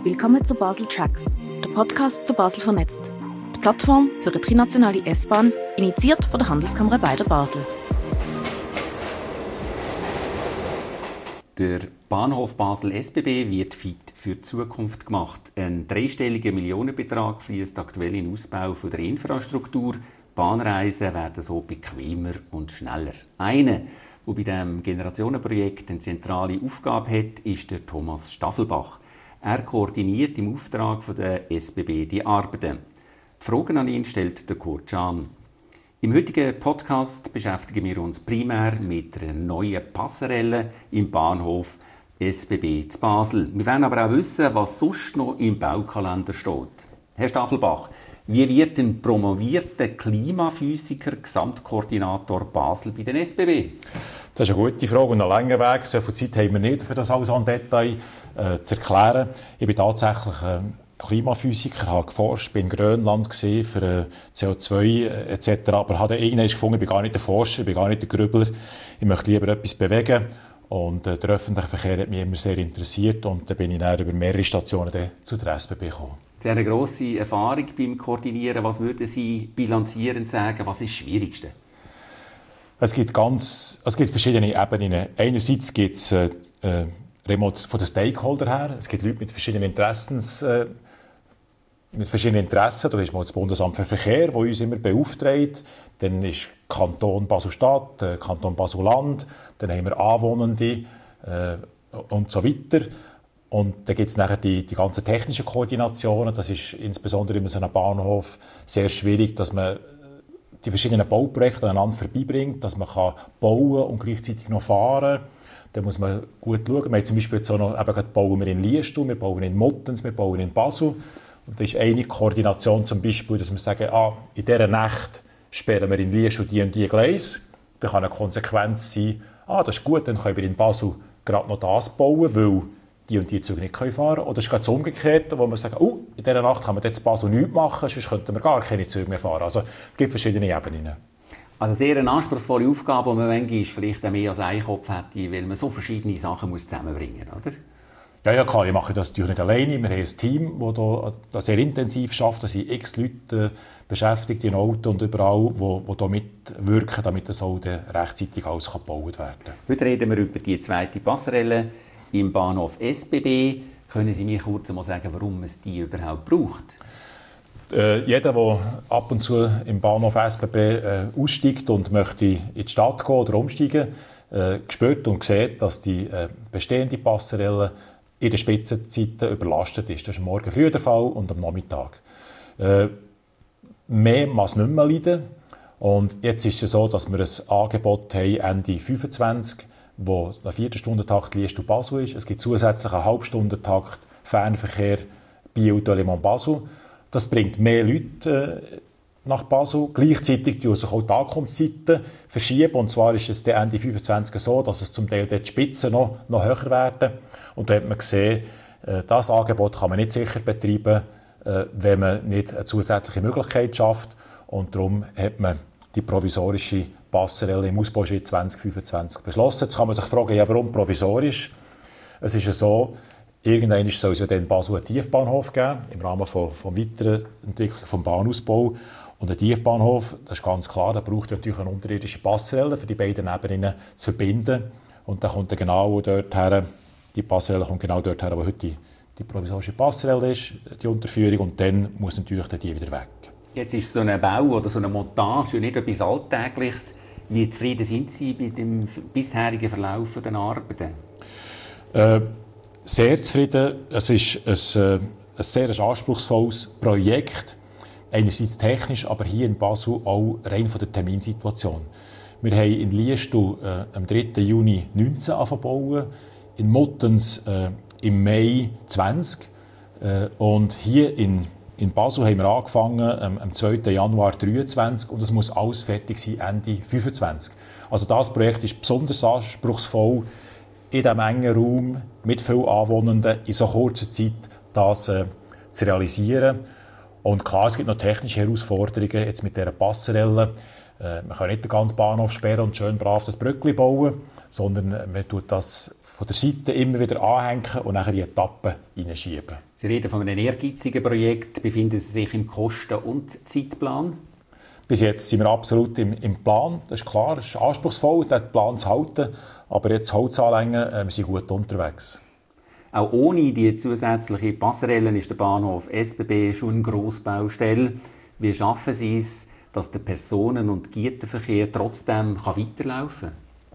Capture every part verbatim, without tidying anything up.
Willkommen zu Basel Tracks, der Podcast zu Basel vernetzt. Die Plattform für eine trinationale S-Bahn, initiiert von der Handelskammer Beider Basel. Der Bahnhof Basel S B B wird fit für die Zukunft gemacht. Ein dreistelliger Millionenbetrag fließt aktuell in den Ausbau von der Infrastruktur. Bahnreisen werden so bequemer und schneller. Einer, der bei diesem Generationenprojekt eine zentrale Aufgabe hat, ist der Thomas Staffelbach. Er koordiniert im Auftrag von der S B B die Arbeiten. Die Fragen an ihn stellt der Kurt Schahn. Im heutigen Podcast beschäftigen wir uns primär mit einer neuen Passerelle im Bahnhof S B B zu Basel. Wir wollen aber auch wissen, was sonst noch im Baukalender steht. Herr Staffelbach, wie wird ein promovierter Klimaphysiker Gesamtkoordinator Basel bei den S B B? Das ist eine gute Frage und einen langen Weg. So viel Zeit haben wir nicht, für das alles im Detail äh, zu erklären. Ich bin tatsächlich äh, Klimaphysiker, habe geforscht, bin in Grönland gesehen für äh, C O zwei äh, et cetera. Aber habe irgendwann gefunden, ich bin gar nicht der Forscher, ich bin gar nicht der Grübler. Ich möchte lieber etwas bewegen. Und äh, der öffentliche Verkehr hat mich immer sehr interessiert. Und dann bin ich dann über mehrere Stationen dann zu der S B B gekommen. Sie haben eine grosse Erfahrung beim Koordinieren. Was würden Sie bilanzierend sagen? Was ist das Schwierigste? Es gibt, ganz, es gibt verschiedene Ebenen. Einerseits gibt es äh, äh, Remote von den Stakeholder her. Es gibt Leute mit verschiedenen Interessens, äh, mit verschiedenen Interessen. Da ist mal das Bundesamt für Verkehr, das uns immer beauftragt. Dann ist Kanton Basel-Stadt, äh, Kanton Basel-Land. Dann haben wir Anwohnende äh, und so weiter. Und dann gibt es nachher die, die ganzen technischen Koordinationen. Das ist insbesondere in so einem Bahnhof sehr schwierig, dass man die verschiedenen Bauprojekte aneinander vorbeibringt, dass man kann bauen und gleichzeitig noch fahren. Da muss man gut schauen. Wir haben zum Beispiel jetzt auch noch, eben, bauen wir in Liestal, wir bauen in Muttens, wir bauen in Basel. Und da ist eine Koordination zum Beispiel, dass wir sagen, ah, in dieser Nacht sperren wir in Liestal die und die Gleise. Da kann eine Konsequenz sein, ah, das ist gut, dann können wir in Basel gerade noch das bauen, weil die und die Züge nicht fahren können. Oder es ist gerade das Umgekehrte, wo wir sagen, oh, in dieser Nacht kann man jetzt Basel nichts machen, sonst könnten wir gar keine Züge mehr fahren. Also es gibt verschiedene Ebenen. Also sehr eine anspruchsvolle Aufgabe, die man manchmal vielleicht mehr als einen Kopf hätte, weil man so verschiedene Sachen muss zusammenbringen muss, oder? Ja, ja, klar, ich mache das natürlich nicht alleine. Wir haben ein Team, das da, das sehr intensiv schafft. Da sind x Leute beschäftigt in Auto und überall, die da mitwirken, damit das auch rechtzeitig alles gebaut werden kann. Heute reden wir über die zweite Passerelle im Bahnhof S B B. Können Sie mir kurz mal sagen, warum es die überhaupt braucht? Äh, jeder, der ab und zu im Bahnhof S B B äh, aussteigt und möchte in die Stadt gehen oder umsteigen, äh, spürt und sieht, dass die äh, bestehende Passerelle in den Spitzenzeiten überlastet ist. Das ist am Morgen früh der Fall und am Nachmittag. Äh, mehr muss nicht mehr leiden. Und jetzt ist es so, dass wir ein Angebot haben, Ende fünfundzwanzig, wo ein Viertelstundentakt Liestal-Basel ist. Es gibt zusätzlich einen Halbstundentakt Fernverkehr Biel-Delémont-Basel. Das bringt mehr Leute äh, nach Basel. Gleichzeitig verschieben sich auch die Ankunftszeiten verschieben. Und zwar ist es Ende fünfundzwanzig so, dass es zum Teil die Spitzen noch, noch höher werden. Und da hat man gesehen, äh, das Angebot kann man nicht sicher betreiben, äh, wenn man nicht eine zusätzliche Möglichkeit schafft. Und darum hat man die provisorische Passerelle im Ausbauschritt zwanzig fünfundzwanzig beschlossen. Jetzt kann man sich fragen, ja, warum provisorisch? Es ist ja so, irgendwann soll es ja dann in Basel einen Tiefbahnhof geben, im Rahmen von, von weiteren Entwicklung des Bahnausbaus. Und ein Tiefbahnhof, das ist ganz klar, da braucht natürlich eine unterirdische Passerelle, für die beiden Ebenen zu verbinden. Und dann kommt dann genau dort her, die Passerelle kommt genau dort her, wo heute die, die provisorische Passerelle ist, die Unterführung, und dann muss natürlich dann die wieder weg. Jetzt ist so ein Bau oder so eine Montage nicht etwas Alltägliches. Wie zufrieden sind Sie mit dem bisherigen Verlauf der Arbeiten? Äh, sehr zufrieden. Es ist ein, äh, ein sehr anspruchsvolles Projekt. Einerseits technisch, aber hier in Basel auch rein von der Terminsituation. Wir haben in Liestal äh, am dritten Juni neunzehn angefangen zu bauen, in Muttens äh, im Mai zwanzig äh, und hier in In Basel haben wir angefangen ähm, am zweiten Januar dreiundzwanzig und es muss alles fertig sein Ende fünfundzwanzig. Also das Projekt ist besonders anspruchsvoll, in diesem engen Raum mit vielen Anwohnenden in so kurzer Zeit das äh, zu realisieren. Und klar, es gibt noch technische Herausforderungen jetzt mit dieser Passerelle. Äh, man kann nicht den ganzen Bahnhof sperren und schön brav das Brückli bauen, sondern man tut das von der Seite immer wieder anhängen und nachher die Etappen hineinschieben. Sie reden von einem ehrgeizigen Projekt. Befinden Sie sich im Kosten- und Zeitplan? Bis jetzt sind wir absolut im, im Plan. Das ist klar, es ist anspruchsvoll, den Plan zu halten. Aber jetzt Holzanlängen, äh, wir sind gut unterwegs. Auch ohne die zusätzliche Passerelle ist der Bahnhof S B B schon eine Grossbaustelle. Wie schaffen Sie es, dass der Personen- und Güterverkehr trotzdem weiterlaufen kann?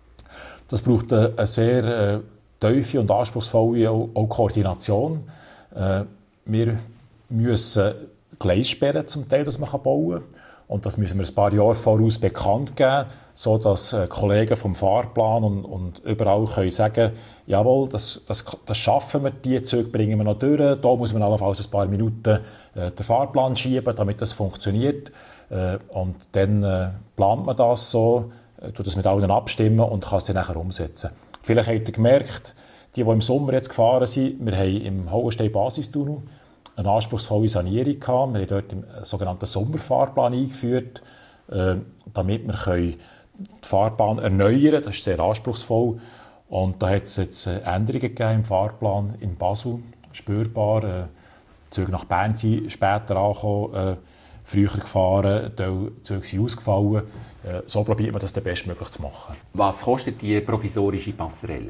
Das braucht eine, eine sehr äh, tiefe und anspruchsvolle auch, auch Koordination. Äh, wir müssen Gleis sperren, zum Teil, dass man bauen kann. Und das müssen wir ein paar Jahre voraus bekannt geben, sodass äh, Kollegen vom Fahrplan und, und überall können sagen, jawohl, das, das, das schaffen wir, die Züge bringen wir noch durch, da muss man allenfalls ein paar Minuten äh, den Fahrplan schieben, damit das funktioniert. Äh, und dann äh, plant man das so, äh, tut das mit allen abstimmen und kann es dann nachher umsetzen. Vielleicht habt ihr gemerkt, die, die im Sommer jetzt gefahren sind, wir haben im Hauenstein-Basistunnel eine anspruchsvolle Sanierung gehabt. Wir haben dort einen sogenannten Sommerfahrplan eingeführt, äh, damit wir die Fahrbahn erneuern können. Das ist sehr anspruchsvoll. Und da hat es jetzt Änderungen gegeben im Fahrplan in Basel, spürbar. Äh, die Züge nach Bern sind später angekommen, äh, früher gefahren, die Züge sind ausgefallen. Äh, so probiert man das dann bestmöglich zu machen. Was kostet die provisorische Passerelle?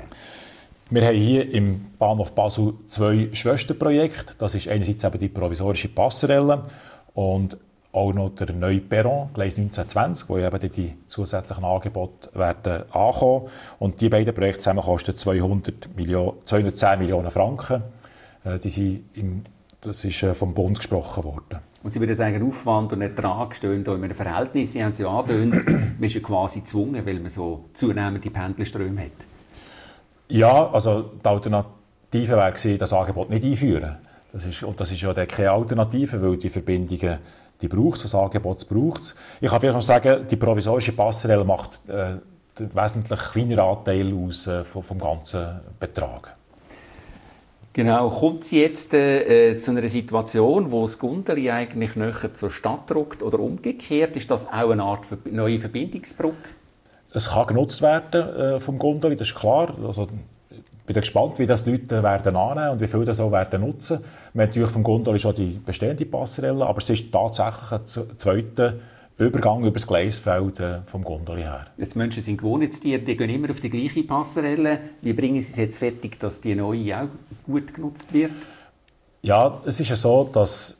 Wir haben hier im Bahnhof Basel zwei Schwesterprojekte. Das ist einerseits eben die provisorische Passerelle und auch noch der neue Perron, Gleis neunzehn zwanzig, wo eben die zusätzlichen Angebote werden ankommen. Und die beiden Projekte zusammen kosten zweihundert Millionen, zweihundertzehn Millionen Franken. Die sind im, das ist vom Bund gesprochen worden. Und Sie würden sagen, Aufwand und Ertrag stehen da in einem Verhältnis. Sie haben es ja angedeutet, man ist ja quasi gezwungen, weil man so zunehmende Pendlerströme hat. Ja, also die Alternative wäre gewesen, das Angebot nicht einführen. Das ist, und das ist ja keine Alternative, weil die Verbindungen, die braucht es, das Angebot braucht es. Ich kann vielleicht noch sagen, die provisorische Passerelle macht äh, den wesentlich kleineren Anteil aus äh, vom, vom ganzen Betrag. Genau, kommt es jetzt äh, zu einer Situation, wo das Gundeli eigentlich näher zur Stadt rückt oder umgekehrt? Ist das auch eine Art neue Verbindungsbrücke? Es kann genutzt werden äh, vom Gundeli, das ist klar. Also, ich bin gespannt, wie das die Leute werden annehmen und wie viele das auch werden nutzen. Wir haben natürlich vom Gundeli schon die bestehende Passerelle, aber es ist tatsächlich ein zweiter Übergang über das Gleisfeld äh, vom Gundeli her. Jetzt Menschen sind Gewohnheitstiere, die gehen immer auf die gleiche Passerelle. Wie bringen Sie es jetzt fertig, dass die neue auch gut genutzt wird? Ja, es ist ja so, dass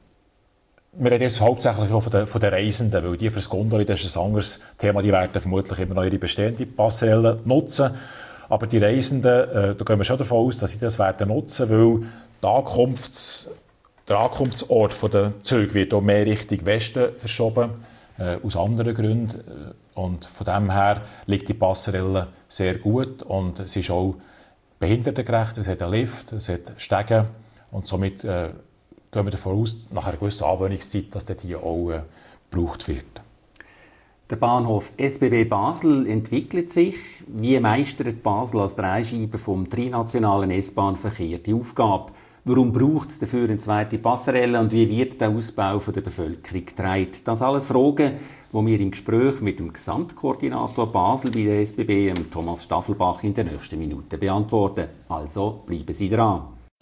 wir reden jetzt hauptsächlich auch von den, von den Reisenden, weil die für das Gundeli, das ist ein anderes Thema, die werden vermutlich immer noch ihre bestehende Passerelle nutzen. Aber die Reisenden, äh, da gehen wir schon davon aus, dass sie das werden nutzen, weil der, Ankunfts-, der Ankunftsort der Züge wird auch mehr Richtung Westen verschoben, äh, aus anderen Gründen. Und von dem her liegt die Passerelle sehr gut und es ist auch behindertengerecht, es hat einen Lift, es hat Stege und somit äh, gehen wir davon aus, nach einer gewissen Anwöhnungszeit, dass das hier auch äh, gebraucht wird. Der Bahnhof S B B Basel entwickelt sich. Wie meistert Basel als Dreischeibe vom trinationalen S-Bahn-Verkehr die Aufgabe? Warum braucht es dafür eine zweite Passerelle und wie wird der Ausbau von der Bevölkerung getragen? Das alles Fragen, die wir im Gespräch mit dem Gesamtkoordinator Basel bei der S B B, Thomas Staffelbach, in den nächsten Minuten beantworten. Also bleiben Sie dran.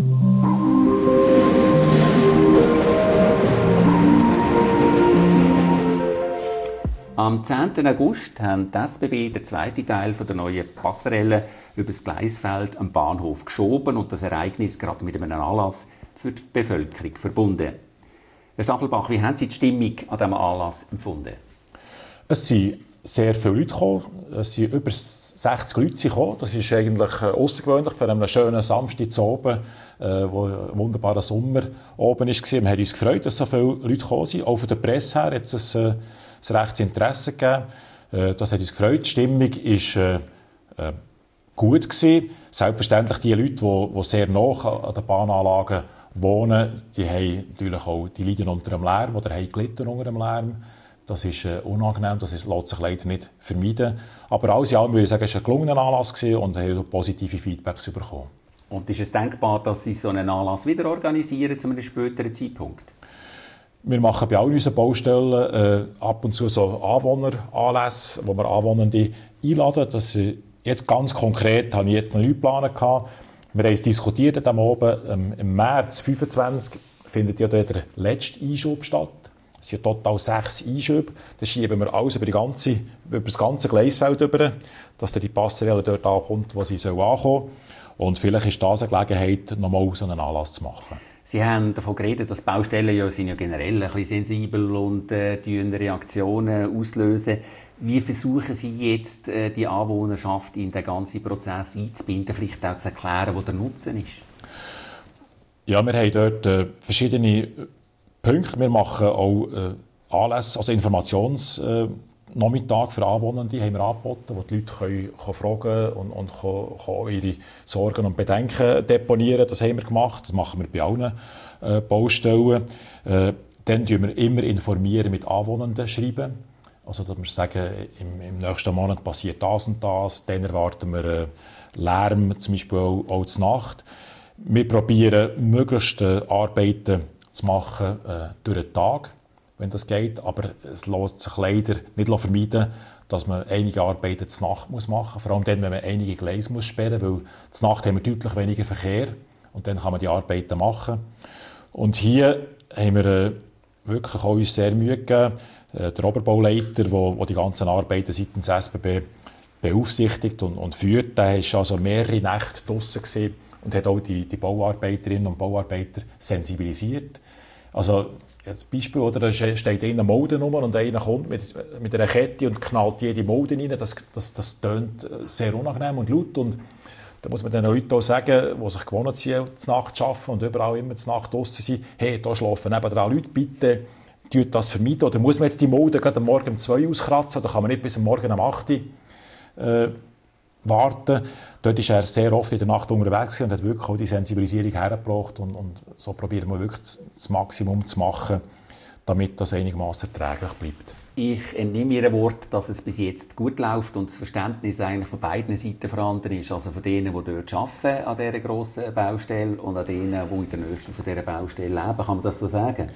Am zehnten August haben die S B B den zweiten Teil der neuen Passerelle über das Gleisfeld am Bahnhof geschoben und das Ereignis gerade mit einem Anlass für die Bevölkerung verbunden. Herr Staffelbach, wie haben Sie die Stimmung an diesem Anlass empfunden? Es sind sehr viele Leute gekommen. Es sind über sechzig Leute gekommen. Das ist eigentlich außergewöhnlich für einen schönen Samstag oben, wo ein wunderbarer Sommer oben war. Wir haben uns gefreut, dass so viele Leute gekommen sind. Auch von der Presse her hat es ein es rechtes Interesse gegeben. Das hat uns gefreut. Die Stimmung war äh, gut gewesen. Selbstverständlich die Leute, die, die sehr nah an den Bahnanlagen wohnen, die, haben natürlich auch, die leiden unter dem Lärm oder haben gelitten unter dem Lärm. Das ist äh, unangenehm, das ist, lässt sich leider nicht vermeiden. Aber alles in allem würde ich sagen, es war ein gelungener Anlass gewesen und haben positive Feedbacks bekommen. Und ist es denkbar, dass Sie so einen Anlass wieder organisieren zu einem späteren Zeitpunkt? Wir machen bei all unseren Baustellen äh, ab und zu so Anwohneranlässe, wo wir Anwohnende einladen. Das, äh, jetzt ganz konkret habe ich jetzt noch nicht geplant. Wir haben es diskutiert am oben. Ähm, Im März fünfundzwanzig findet ja dort der letzte Einschub statt. Es sind total sechs Einschübe. Das schieben wir alles über, die ganze, über das ganze Gleisfeld über, dass dann die Passerelle dort ankommt, wo sie ankommen soll. Und vielleicht ist das eine Gelegenheit, nochmal so einen Anlass zu machen. Sie haben davon geredet, dass Baustellen ja, sind ja generell ein bisschen sensibel und äh, Reaktionen auslösen. Wie versuchen Sie jetzt, äh, die Anwohnerschaft in den ganzen Prozess einzubinden, vielleicht auch zu erklären, wo der Nutzen ist? Ja, wir haben dort äh, verschiedene Punkte. Wir machen auch äh, Anlässe, also Informationsnachmittag äh, für Anwohnende haben wir angeboten, wo die Leute können, können fragen und, und können, können ihre Sorgen und Bedenken deponieren. Das haben wir gemacht. Das machen wir bei allen äh, Baustellen. Äh, dann informieren wir immer informieren mit Anwohnenden schreiben. Also, dass wir sagen, im, im nächsten Monat passiert das und das. Dann erwarten wir äh, Lärm, zum Beispiel auch, auch zur Nacht. Wir probieren, möglichst äh, Arbeiten zu machen äh, durch den Tag, wenn das geht. Aber es lässt sich leider nicht vermeiden, dass man einige Arbeiten zur Nacht machen muss. Vor allem dann, wenn man einige Gleise muss sperren muss, weil zur Nacht haben wir deutlich weniger Verkehr und dann kann man die Arbeiten machen. Und hier haben wir äh, wirklich auch uns sehr Mühe gegeben. Äh, der Oberbauleiter, der die ganzen Arbeiten seitens S B B beaufsichtigt und, und führt, der war also mehrere Nächte draussen gewesen und hat auch die, die Bauarbeiterinnen und Bauarbeiter sensibilisiert. Also, ein Beispiel, oder, da steht einer Molden rum und einer kommt mit, mit einer Kette und knallt jede Molden rein. Das, das, das tönt sehr unangenehm und laut. Und da muss man den Leuten auch sagen, die sich gewohnt sind, zur Nacht zu arbeiten und überall immer zur Nacht draussen sind, hey, da schlafen nebenan Leute, bitte tut das vermeiden. Oder muss man jetzt die Molden gerade am Morgen um zwei auskratzen, oder kann man nicht bis am Morgen um acht Uhr äh, warten. Dort ist er sehr oft in der Nacht unterwegs und hat wirklich auch die Sensibilisierung hergebracht. Und, und so probieren wir wirklich das Maximum zu machen, damit das einigermaßen erträglich bleibt. Ich entnehme Ihrem Wort, dass es bis jetzt gut läuft und das Verständnis eigentlich von beiden Seiten vorhanden ist. Also von denen, die dort arbeiten an dieser grossen Baustelle und an denen, die in der Nähe von dieser Baustelle leben. Kann man das so sagen?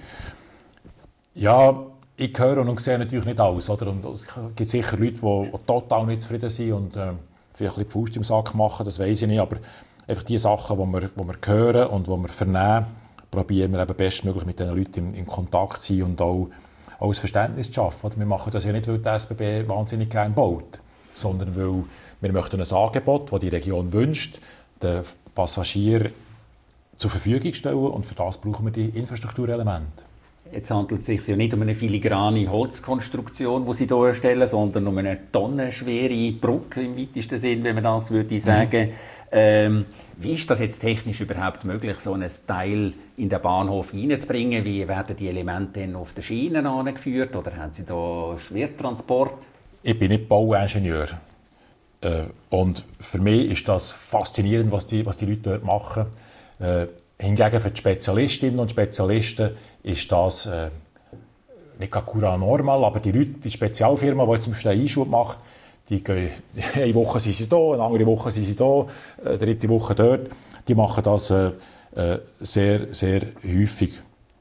Ja, ich höre und sehe natürlich nicht alles. Oder? Und es gibt sicher Leute, die, die total nicht zufrieden sind und äh, vielleicht ein bisschen die Faust im Sack machen, das weiss ich nicht. Aber einfach die Sachen, die wir, die wir hören und die wir vernehmen, probieren wir eben bestmöglich mit diesen Leuten in, in Kontakt zu sein und auch, auch ein Verständnis zu schaffen. Oder? Wir machen das ja nicht, weil die S B B wahnsinnig gerne baut, sondern weil wir möchten ein Angebot, das die Region wünscht, den Passagieren zur Verfügung stellen, und für das brauchen wir die Infrastrukturelemente. Jetzt handelt es sich ja nicht um eine filigrane Holzkonstruktion, die Sie hier erstellen, sondern um eine tonnenschwere Brücke im weitesten Sinn, wenn man das würde sagen. Mhm. Ähm, wie ist das jetzt technisch überhaupt möglich, so ein Teil in den Bahnhof reinzubringen? Wie werden die Elemente dann auf den Schienen angeführt oder haben Sie da Schwertransport? Ich bin nicht Bauingenieur. Äh, und für mich ist das faszinierend, was die, was die Leute dort machen. Äh, hingegen für die Spezialistinnen und Spezialisten ist das äh, nicht gerade normal, aber die Leute, die Spezialfirma, die jetzt zum Beispiel einen Einschub macht, die gehen, eine Woche sind sie da, eine andere Woche sind sie da, eine dritte Woche dort. Die machen das äh, äh, sehr, sehr häufig.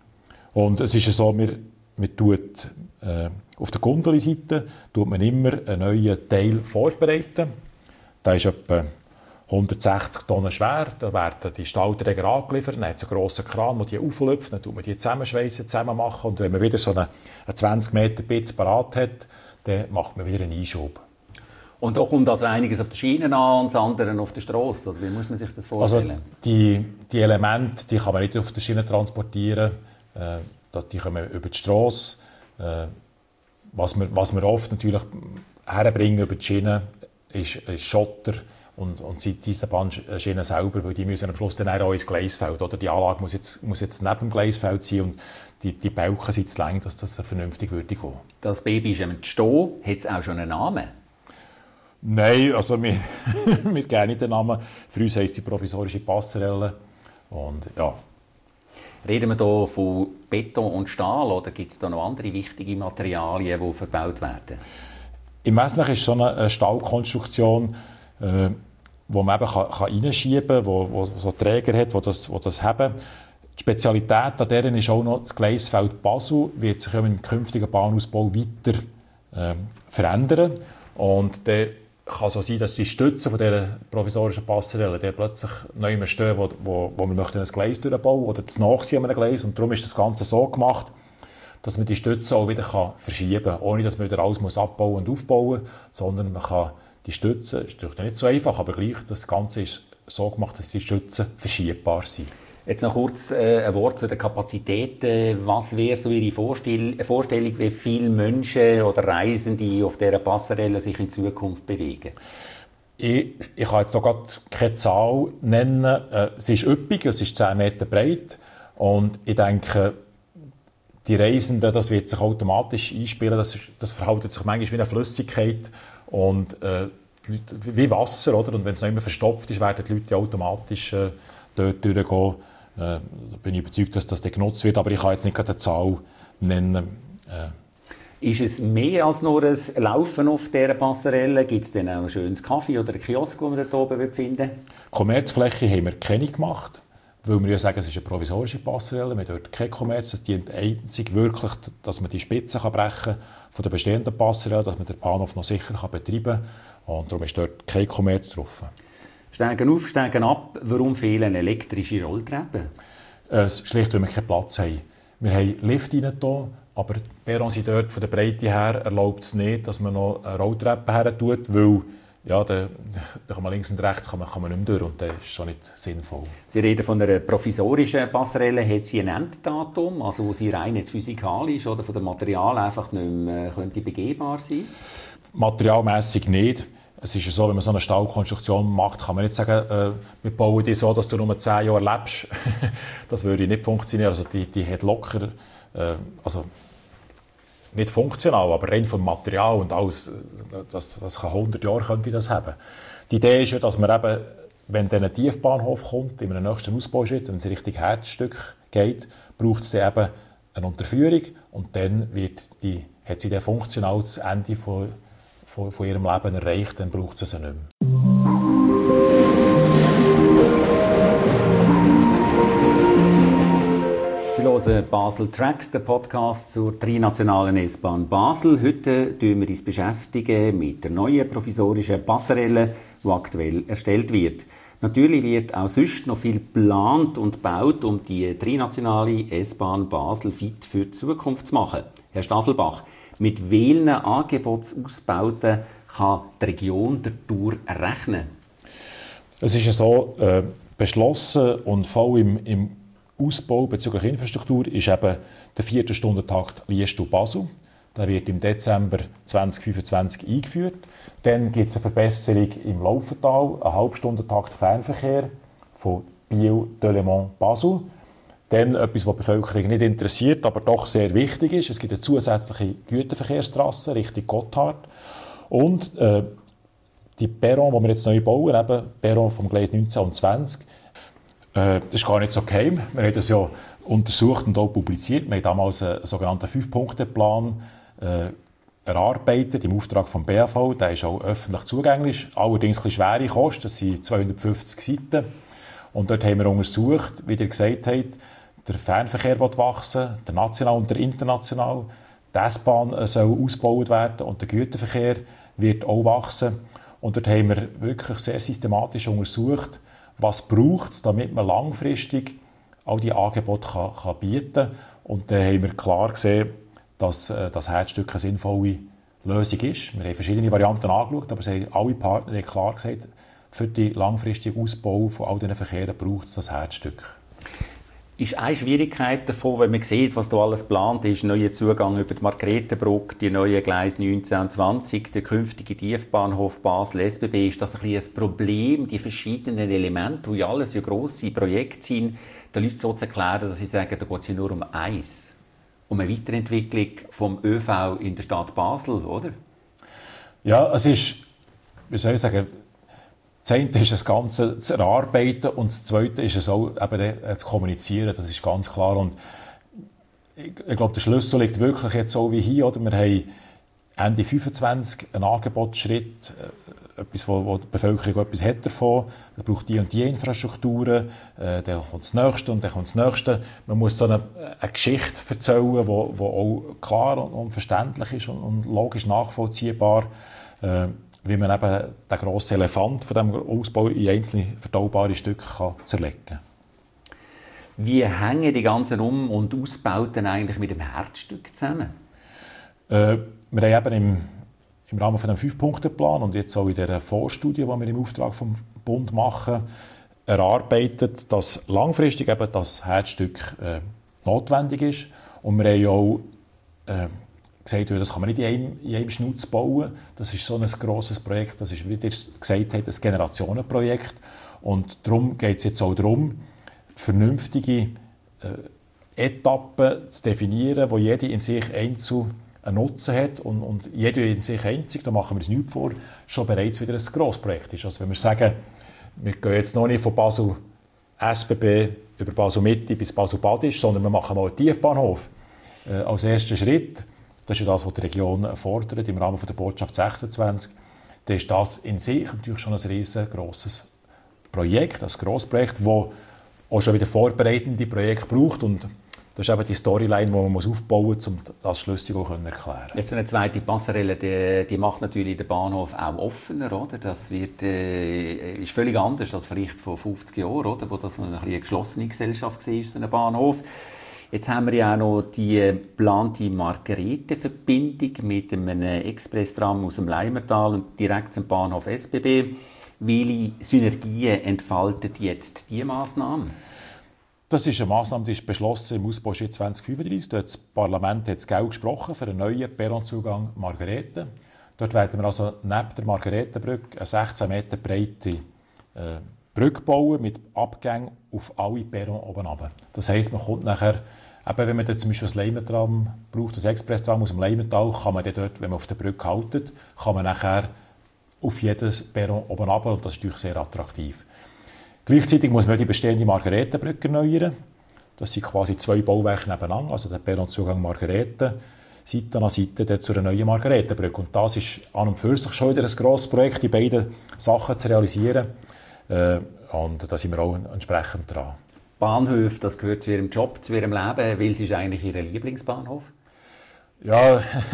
Und es ist ja so, wir, wir tut, äh, auf der Gondeli-Seite tut man immer einen neuen Teil vorbereiten. Der ist etwa hundertsechzig Tonnen schwer, da werden die Stahlträger angeliefert, dann hat es einen grossen Kran, der die auflöpft, dann tut man die zusammenschweissen, zusammen machen, und wenn man wieder so einen, einen zwanzig Meter Bitz parat hat, dann macht man wieder einen Einschub. Und da kommt also einiges auf die Schienen an und das andere auf der Strasse, oder wie muss man sich das vorstellen? Also die, die Elemente, die kann man nicht auf der Schiene transportieren, äh, die kommen über die Strasse. Äh, was, wir, was wir oft natürlich herbringen über die Schiene, ist, ist Schotter und, und diese Bahnschienen selber, weil die müssen am Schluss dann auch ins Gleisfeld. Oder? Die Anlage muss jetzt, muss jetzt neben dem Gleisfeld sein und die, die Balken sind zu lang, dass das vernünftig würde gehen. Das Baby ist am Stehen. Hat es auch schon einen Namen? Nein, also wir, wir geben nicht den Namen. Für uns heisst sie provisorische Passerelle. Und, ja. Reden wir hier von Beton und Stahl oder gibt es da noch andere wichtige Materialien, die verbaut werden? Im Wesentlichen ist es so eine Stahlkonstruktion, äh, wo man eben kann, kann reinschieben kann, wo, wo so Träger hat, die das, die das haben. Die Spezialität an deren ist auch noch, das Gleisfeld Basel wird sich im künftigen Bahnausbau weiter äh, verändern. Und dann kann so sein, dass die Stützen von dieser provisorischen Passerelle die plötzlich neu mehr stehen, wo, wo, wo wir ein Gleis durchbauen oder das Nachziehen an einem Gleis. Und darum ist das Ganze so gemacht, dass man die Stützen auch wieder kann verschieben kann, ohne dass man wieder alles muss abbauen und aufbauen muss, sondern man kann die Stützen, das ist natürlich nicht so einfach, aber gleich, das Ganze ist so gemacht, dass die Stützen verschiebbar sind. Jetzt noch kurz äh, ein Wort zu den Kapazitäten. Was wäre so Ihre Vorstell- Vorstellung, wie viele Menschen oder Reisende auf dieser Passerelle sich in Zukunft bewegen? Ich, ich kann jetzt noch grad keine Zahl nennen. Äh, sie ist üppig, es ist zehn Meter breit. Und ich denke, die Reisenden, das wird sich automatisch einspielen. Das, das verhält sich manchmal wie eine Flüssigkeit. Und äh, die Leute, wie Wasser, oder? Und wenn es nicht mehr verstopft ist, werden die Leute automatisch äh, dort durchgehen. Da bin ich überzeugt, dass das genutzt wird, aber ich kann jetzt nicht eine Zahl nennen. Ist es mehr als nur ein Laufen auf dieser Passerelle? Gibt es dann auch ein schönes Kaffee oder einen Kiosk, den man dort oben finden will? Kommerzfläche haben wir keine gemacht, weil wir ja sagen, es ist eine provisorische Passerelle. Wir haben dort kein Kommerz. Es dient einzig wirklich, dass man die Spitze brechen kann von der bestehenden Passerelle, dass man den Bahnhof noch sicher betreiben kann. Und darum ist dort kein Kommerz drauf. Steigen auf, steigen ab. Warum fehlen elektrische Rolltreppen? Äh, schlicht, weil wir keinen Platz haben. Wir haben Lift rein, aber die Perrons sind dort von der Breite her erlaubt es nicht, dass man noch eine Rolltreppe her tut, weil ja, da, da kann man links und rechts kann man, kann man nicht mehr durch und das ist schon nicht sinnvoll. Sie reden von einer provisorischen Passerelle. Hat sie ein Enddatum, also wo sie rein jetzt physikalisch oder von dem Material einfach nicht mehr könnte begehbar sein? Materialmässig nicht. Es ist ja so, wenn man so eine Stahlkonstruktion macht, kann man nicht sagen, äh, wir bauen die so, dass du nur zehn Jahre lebst. Das würde nicht funktionieren. Also die, die hat locker, äh, also nicht funktional, aber rein vom Material und alles, das, das kann hundert Jahre könnte das haben. Die Idee ist ja, dass man eben, wenn dann ein Tiefbahnhof kommt, in einem nächsten Ausbauschritt, wenn es Richtung Herzstück geht, braucht es dann eben eine Unterführung und dann wird die, hat sie dann funktional das Ende von Von, von ihrem Leben erreicht, dann braucht es sie nicht mehr. Sie hören Basel Tracks, den Podcast zur trinationalen S-Bahn Basel. Heute beschäftigen wir uns beschäftigen mit der neuen provisorischen Passerelle, die aktuell erstellt wird. Natürlich wird auch sonst noch viel geplant und gebaut, um die trinationale S-Bahn Basel fit für die Zukunft zu machen. Herr Stafelbach, mit welchen Angebotsausbauten kann die Region der Tour rechnen? Es ist ja so, äh, beschlossen und voll im, im Ausbau bezüglich Infrastruktur ist eben der vierte Stundentakt Liestal-Basel. Der wird im Dezember zwanzig fünfundzwanzig eingeführt. Dann gibt es eine Verbesserung im Laufental, ein Halbstundentakt Fernverkehr von Biel-Delémont-Basel. Dann etwas, was die Bevölkerung nicht interessiert, aber doch sehr wichtig ist. Es gibt eine zusätzliche Güterverkehrstrasse Richtung Gotthard. Und äh, die Perron, die wir jetzt neu bauen, eben Perron vom Gleis neunzehn und zwanzig, äh, das ist gar nicht so geheim. Wir haben das ja untersucht und auch publiziert. Wir haben damals einen sogenannten Fünf-Punkte-Plan äh, erarbeitet im Auftrag vom B A V. Der ist auch öffentlich zugänglich. Allerdings ein bisschen schwere Kosten, das sind zweihundertfünfzig Seiten. Und dort haben wir untersucht, wie ihr gesagt habt, der Fernverkehr will wachsen, der national und der international. Die S-Bahn soll ausgebaut werden und der Güterverkehr wird auch wachsen. Und dort haben wir wirklich sehr systematisch untersucht, was braucht es, damit man langfristig all die Angebote kann, kann bieten kann. Und dann haben wir klar gesehen, dass äh, das Herzstück eine sinnvolle Lösung ist. Wir haben verschiedene Varianten angeschaut, aber haben alle Partner haben klar gesagt, für den langfristigen Ausbau von all diesen Verkehren braucht es das Herzstück. Ist eine Schwierigkeit davon, wenn man sieht, was da alles geplant ist, neuer Zugang über die Margretenbrücke, die neuen Gleise neunzehn und zwanzig, der künftige Tiefbahnhof Basel S B B, ist das ein bisschen ein Problem, die verschiedenen Elemente, die ja alles ja grosse Projekte sind, den Leuten so zu erklären, dass sie sagen, da geht es ja nur um eins, um eine Weiterentwicklung vom ÖV in der Stadt Basel, oder? Ja, es ist, wie soll ich sagen, das eine ist das Ganze zu erarbeiten und das zweite ist es auch eben zu kommunizieren, das ist ganz klar. Und ich, ich glaube, der Schlüssel liegt wirklich jetzt so wie hier. Oder? Wir haben Ende fünfundzwanzig einen Angebotsschritt etwas, wo, wo die Bevölkerung etwas hat davon. Man braucht die und die Infrastrukturen, äh, dann kommt das Nächste und dann kommt das Nächste. Man muss so eine, eine Geschichte erzählen, die wo, wo auch klar und, und verständlich ist und, und logisch nachvollziehbar, äh, wie man eben den grossen Elefant von diesem Ausbau in einzelne verdaubare Stücke kann zerlegen kann. Wie hängen die ganzen Um- und Ausbauten eigentlich mit dem Herzstück zusammen? Äh, wir haben eben im, im Rahmen von einem Fünf-Punkte-Plan und jetzt auch in dieser Vorstudie, die wir im Auftrag vom Bund machen, erarbeitet, dass langfristig eben das Herzstück äh, notwendig ist. Und wir haben auch äh, gesagt, das kann man nicht in einem, in einem Schnutz bauen. Das ist so ein grosses Projekt, das ist, wie ihr gesagt habt, ein Generationenprojekt. Und darum geht es jetzt auch darum, vernünftige äh, Etappen zu definieren, wo jede in sich einzeln einen Nutzen hat und, und jede in sich einzig, da machen wir uns nichts vor, schon bereits wieder ein Grossprojekt ist. Also wenn wir sagen, wir gehen jetzt noch nicht von Basel S B B über Basel Mitte bis Basel Badisch, sondern wir machen mal einen Tiefbahnhof äh, als ersten Schritt. Das ist ja das, was die Region fordert im Rahmen der Botschaft sechsundzwanzig. Dann ist das in sich natürlich schon ein riesengroßes Projekt, ein Grossprojekt, das auch schon wieder vorbereitende Projekte braucht. Und das ist eben die Storyline, die man aufbauen muss, um das schlüssig auch erklären zu können. Jetzt eine zweite Passerelle, die, die macht natürlich den Bahnhof auch offener, oder? Das wird, äh, ist völlig anders als vielleicht vor fünfzig Jahren, oder? Wo das eine, eine geschlossene Gesellschaft war, so ein Bahnhof. Jetzt haben wir ja auch noch die geplante Margaretenverbindung mit einem Expresstram aus dem Leimertal und direkt zum Bahnhof S B B. Welche Synergien entfaltet jetzt diese Massnahme? Das ist eine Massnahme, die ist beschlossen im Ausbauschritt zwanzig fünfunddreißig. Dort das Parlament hat das Geld gesprochen für einen neuen Perronzugang Margareten. Dort werden wir also neben der Margaretenbrücke eine sechzehn Meter breite äh, Brücke bauen mit Abgängen auf alle Perron oben runter. Das heisst, man kommt nachher, eben wenn man dann zum Beispiel ein Leimertram braucht, das Expresstram aus dem Leimertal, kann man dann dort, wenn man auf der Brücke haltet, kann man nachher auf jedes Perron oben runter und das ist natürlich sehr attraktiv. Gleichzeitig muss man die bestehende Margaretenbrücke erneuern. Das sind quasi zwei Bauwerke nebeneinander, also der Perronzugang Margareten, Seite an Seite zu einer neuen Margaretenbrücke. Und das ist an und für sich schon wieder ein grosses Projekt, die beiden Sachen zu realisieren. Äh, und da sind wir auch entsprechend dran. Bahnhof, das gehört zu Ihrem Job, zu Ihrem Leben. Welches ist eigentlich Ihr Lieblingsbahnhof? Ja,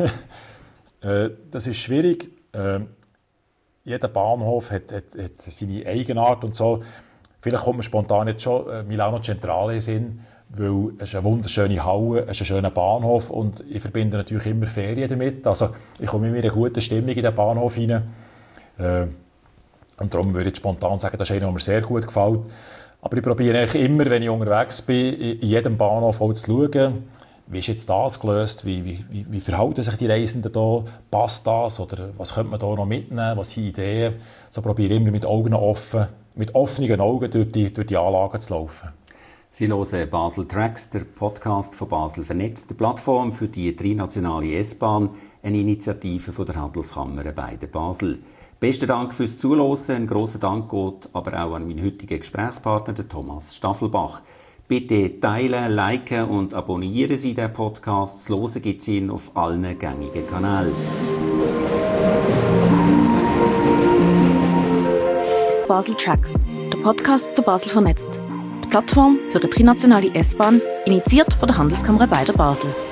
äh, das ist schwierig. Äh, jeder Bahnhof hat, hat, hat seine Eigenart und so. Vielleicht kommt mir spontan jetzt schon äh, Milano Centrale in den Sinn, weil es ist eine wunderschöne Halle, es ist ein schöner Bahnhof und ich verbinde natürlich immer Ferien damit. Also ich komme mit einer guten Stimmung in den Bahnhof rein. Äh, und darum würde ich spontan sagen, das ist einer, der mir sehr gut gefällt. Aber ich probiere eigentlich immer, wenn ich unterwegs bin, in jedem Bahnhof auch zu schauen, wie ist jetzt das gelöst, wie, wie, wie, wie verhalten sich die Reisenden da, passt das oder was könnte man da noch mitnehmen, was sind Ideen. So probiere ich immer mit Augen offen, mit offenen Augen durch die, durch die Anlagen zu laufen. Sie hören Basel Tracks, der Podcast von Basel vernetzt, der Plattform für die trinationale S-Bahn, eine Initiative von der Handelskammer bei der Basel. Besten Dank fürs Zuhören, ein grosser Dank geht aber auch an meinen heutigen Gesprächspartner, den Thomas Staffelbach. Bitte teilen, liken und abonnieren Sie den Podcast. Zu hören gibt es ihn auf allen gängigen Kanälen. Basel Tracks, der Podcast zu Basel vernetzt. Die Plattform für eine trinationale S-Bahn, initiiert von der Handelskammer bei der Basel.